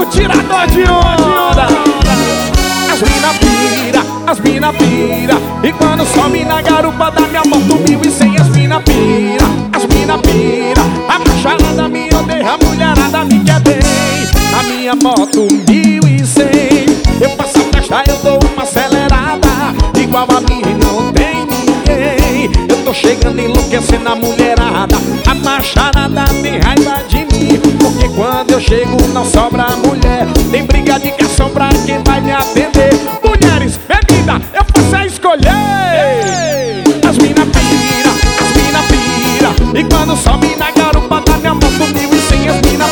o tirador de onda. As mina pira. E quando sobe na garupa da minha moto 1100, as mina pira. A macharada me odeia, a mulherada me quer bem. A minha moto 1100, eu passo a festa, eu dou uma acelerada. Igual a mim não tem ninguém. Eu tô chegando enlouquecendo a mulherada. A macharada tem raiva de mim, porque quando eu chego não sobra mulher. Tem briga de garçom pra quem vai me atender. Mulheres, bebida, eu faço a escolher. As mina pira. E quando sobe na garupa da minha moto 1100, as mina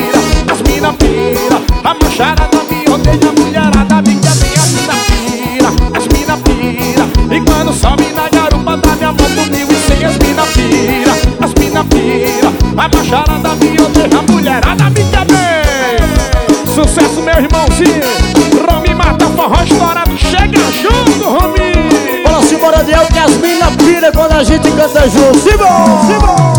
pira. A macharada me odeia, a mulherada me quer bem. As mina pira. E quando sobe na garupa da minha moto 1100, as mina pira. A macharada me odeia, a mulherada me quer bem. Sucesso, meu irmãozinho. Romi mata forró estourado. Chega junto, Romi. Bora simbora de que as mina pira quando a gente canta junto. Simbora!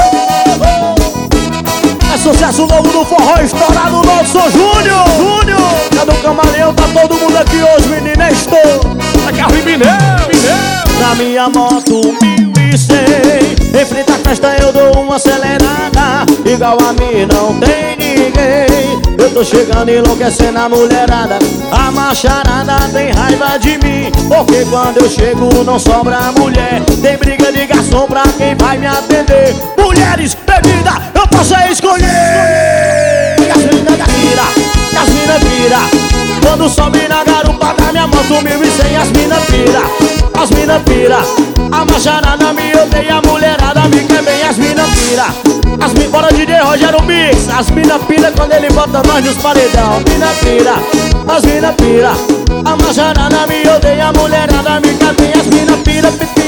É sucesso novo do forró estourado, nosso Júnior. Tá do Camaleão, tá todo mundo aqui hoje, menina, estou. Tá carro Mineu. Na minha moto 1100, em frente à festa eu dou uma acelerada. Igual a mim não tem ninguém. Eu tô chegando enlouquecendo a mulherada. A macharada tem raiva de mim, porque quando eu chego não sobra mulher. Tem briga de garçom pra quem vai me atender. Mulheres, bebida, eu posso escolher. As mina pira. Quando sobe na garupa da minha moto 1100, as mina pira. A macharada me odeia, a mulherada me quer bem. As mina pira. Bora DJ Rogério Mix. As mina pira quando ele bota nós nos paredão. As mina pira. A macharada me odeia, a mulherada me quer bem. As mina pira.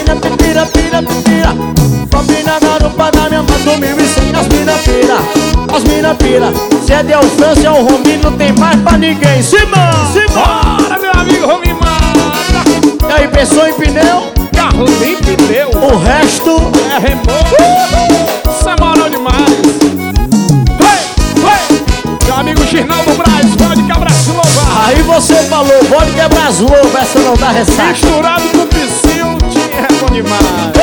Sobe na garupa da minha moto 1100, as mina pira. Se é de Alfância ou Romi, não tem mais pra ninguém. Bora, meu amigo Romi mata. E aí, pensou em pneu? Carro nem pneu. O resto é remoto. Samorou demais. Meu amigo Girnaldo Braz, vodka Braslova. Aí você falou, vodka Braslova, essa não dá ressaca. Misturado com piscil, tinha bom demais.